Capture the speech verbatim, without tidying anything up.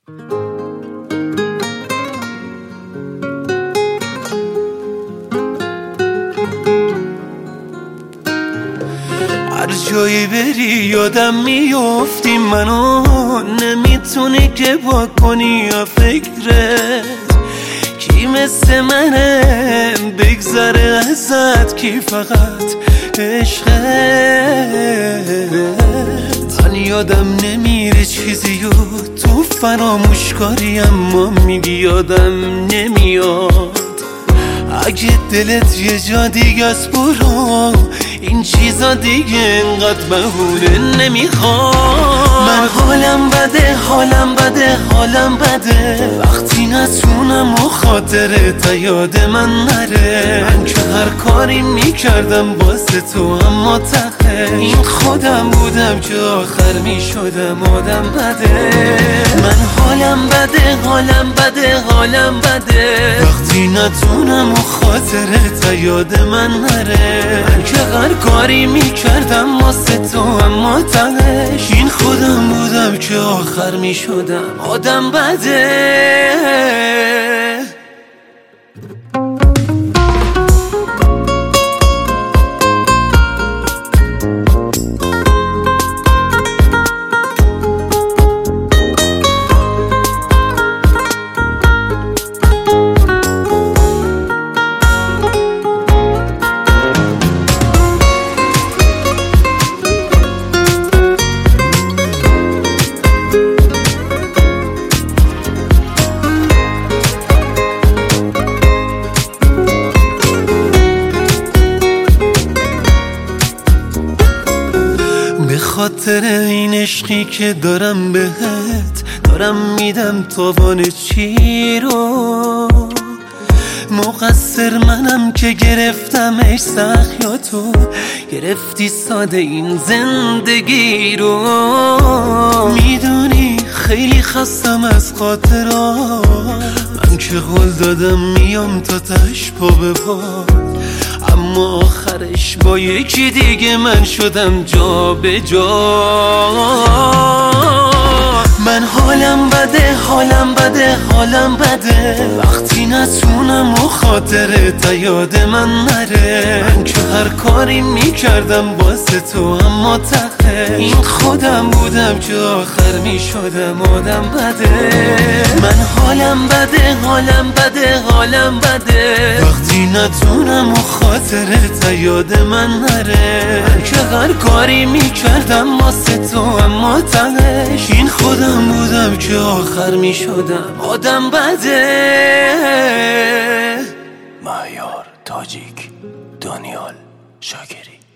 هر جایی بری یادم میافتی، منو نمیتونی که با کنی یا فکرت کی مثل منه بگذره ازت، کی فقط عشقت. من یادم نمیره چیزی و تو فراموش کاری، اما میگی یادم نمیاد. اگه دلت یه جا دیگه است برو، این چیزا دیگه انقدر بهونه نمیخواد. من حالم بده حالم بده حالم بده وقتی نتونم و خاطرت یاد من نره. من که هر کاری میکردم واسه تو، اما تخه این خودم بودم که آخر میشدم آدم بده. من حالم بده حالم بده حالم بده وقتی نتونم و خاطرت یاد من نره. من که هر کاری میکردم واسه تو، اما تهش این خودم بودم که آخر میشدم آدم بده. به خاطر این عشقی که دارم بهت، دارم میدم تاوان چی رو. مقصر منم که گرفتمش سخت، یا تو گرفتی ساده این زندگی رو. میدونی خیلی خستم از خاطرات، من که قول دادم میام تا تهش پا به پا، اما آخرش با یکی دیگه من شدم جا به جا. من حالم بده حالم بده حالم بده وقتی نتونم و خاطرت یاد من نره. من که هر کاری میکردم واسه تو، اما تخه این خودم بودم که آخر میشدم آدم بده. من حالم بده حالم بده حالم بده وقتی نتونم و خاطرت یاد من نره. من که هر کاری میکردم واسه تو، اما تهش این خودم بودم که آخر میشدم آدم بده. مهیار تاجیک، دانیال شاکری.